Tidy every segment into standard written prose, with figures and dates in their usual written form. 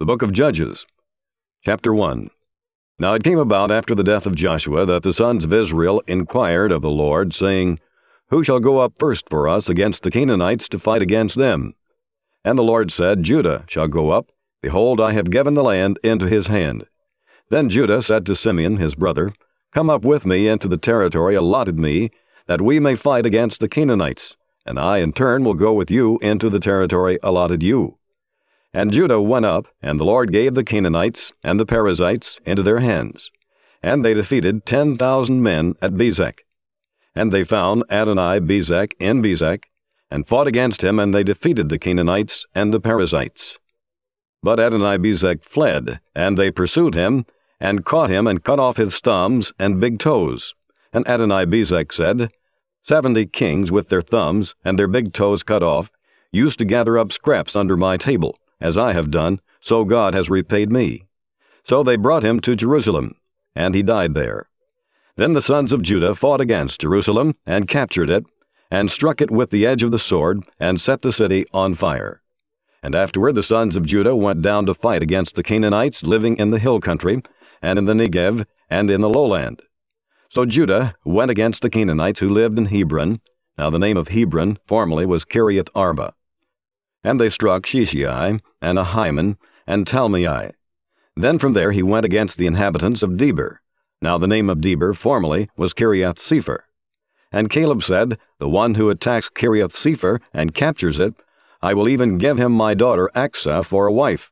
The Book of Judges, Chapter 1. Now it came about after the death of Joshua that the sons of Israel inquired of the Lord, saying, Who shall go up first for us against the Canaanites to fight against them? And the Lord said, Judah shall go up. Behold, I have given the land into his hand. Then Judah said to Simeon his brother, Come up with me into the territory allotted me, that we may fight against the Canaanites, and I in turn will go with you into the territory allotted you. And Judah went up, and the Lord gave the Canaanites and the Perizzites into their hands. And they defeated 10,000 men at Bezek. And they found Adoni-Bezek in Bezek, and fought against him, and they defeated the Canaanites and the Perizzites. But Adoni-Bezek fled, and they pursued him, and caught him, and cut off his thumbs and big toes. And Adoni-Bezek said, 70 kings with their thumbs and their big toes cut off used to gather up scraps under my table. As I have done, so God has repaid me. So they brought him to Jerusalem, and he died there. Then the sons of Judah fought against Jerusalem, and captured it, and struck it with the edge of the sword, and set the city on fire. And afterward the sons of Judah went down to fight against the Canaanites living in the hill country, and in the Negev, and in the lowland. So Judah went against the Canaanites who lived in Hebron. Now the name of Hebron formerly was Kiriath Arba. And they struck Sheshai, and Ahiman, and Talmai. Then from there he went against the inhabitants of Debir. Now the name of Debir formerly was Kiriath-Sepher. And Caleb said, The one who attacks Kiriath-Sepher and captures it, I will even give him my daughter Achsah for a wife.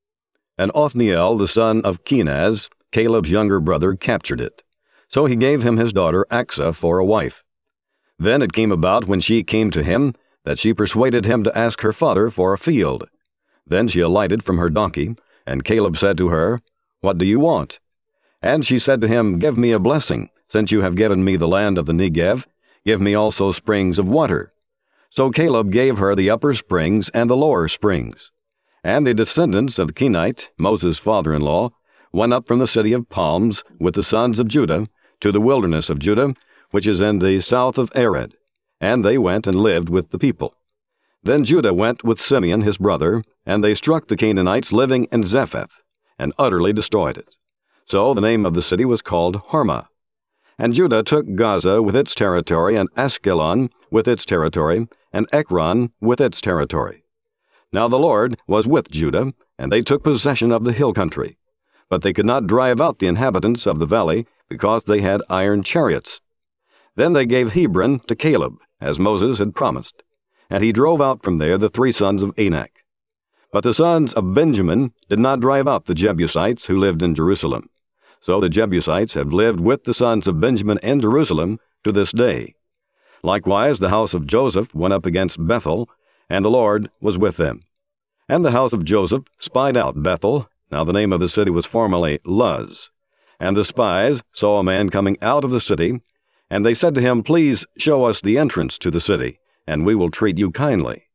And Othniel the son of Kenaz, Caleb's younger brother, captured it. So he gave him his daughter Achsah for a wife. Then it came about when she came to him, that she persuaded him to ask her father for a field. Then she alighted from her donkey, and Caleb said to her, What do you want? And she said to him, Give me a blessing, since you have given me the land of the Negev. Give me also springs of water. So Caleb gave her the upper springs and the lower springs. And the descendants of Kenite, Moses' father-in-law, went up from the city of palms with the sons of Judah to the wilderness of Judah, which is in the south of Arad. And they went and lived with the people. Then Judah went with Simeon his brother, and they struck the Canaanites living in Zepheth, and utterly destroyed it. So the name of the city was called Hormah. And Judah took Gaza with its territory, and Askelon with its territory, and Ekron with its territory. Now the Lord was with Judah, and they took possession of the hill country. But they could not drive out the inhabitants of the valley, because they had iron chariots. Then they gave Hebron to Caleb, as Moses had promised, and he drove out from there the 3 sons of Anak. But the sons of Benjamin did not drive out the Jebusites who lived in Jerusalem. So the Jebusites have lived with the sons of Benjamin in Jerusalem to this day. Likewise the house of Joseph went up against Bethel, and the Lord was with them. And the house of Joseph spied out Bethel. Now the name of the city was formerly Luz. And the spies saw a man coming out of the city, and they said to him, Please show us the entrance to the city, and we will treat you kindly.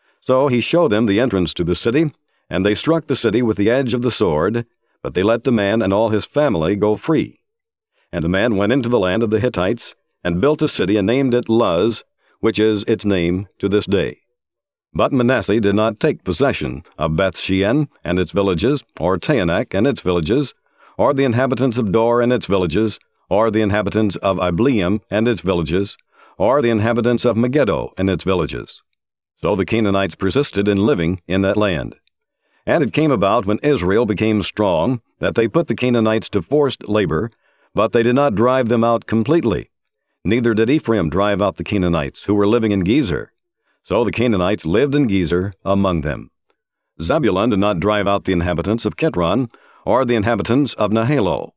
So he showed them the entrance to the city, and they struck the city with the edge of the sword, but they let the man and all his family go free. And the man went into the land of the Hittites, and built a city, and named it Luz, which is its name to this day. But Manasseh did not take possession of Beth-shean and its villages, or Taanach and its villages, or the inhabitants of Dor and its villages, or the inhabitants of Ibleam and its villages, or the inhabitants of Megiddo and its villages. So the Canaanites persisted in living in that land. And it came about when Israel became strong, that they put the Canaanites to forced labor, but they did not drive them out completely. Neither did Ephraim drive out the Canaanites, who were living in Gezer. So the Canaanites lived in Gezer among them. Zebulun did not drive out the inhabitants of Kitron, or the inhabitants of Nahalol.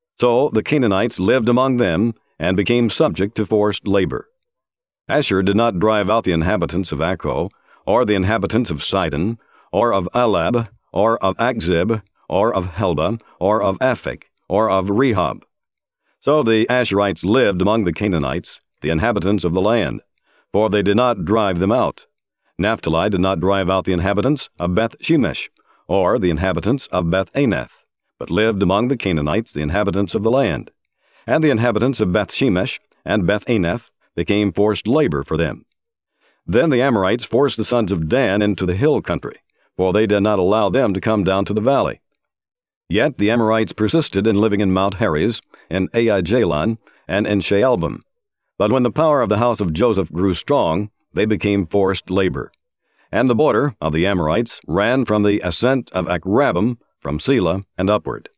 So the Canaanites lived among them, and became subject to forced labor. Asher did not drive out the inhabitants of Akko, or the inhabitants of Sidon, or of Alab, or of Akzib, or of Helba, or of Aphek, or of Rehob. So the Asherites lived among the Canaanites, the inhabitants of the land, for they did not drive them out. Naphtali did not drive out the inhabitants of Beth-shemesh, or the inhabitants of Beth-anath, but lived among the Canaanites, the inhabitants of the land. And the inhabitants of Beth-shemesh and Beth-anath became forced labor for them. Then the Amorites forced the sons of Dan into the hill country, for they did not allow them to come down to the valley. Yet the Amorites persisted in living in Mount Heres, in Aijalon, and in Shaalbim. But when the power of the house of Joseph grew strong, they became forced labor. And the border of the Amorites ran from the ascent of Akrabim, from Selah, and upward.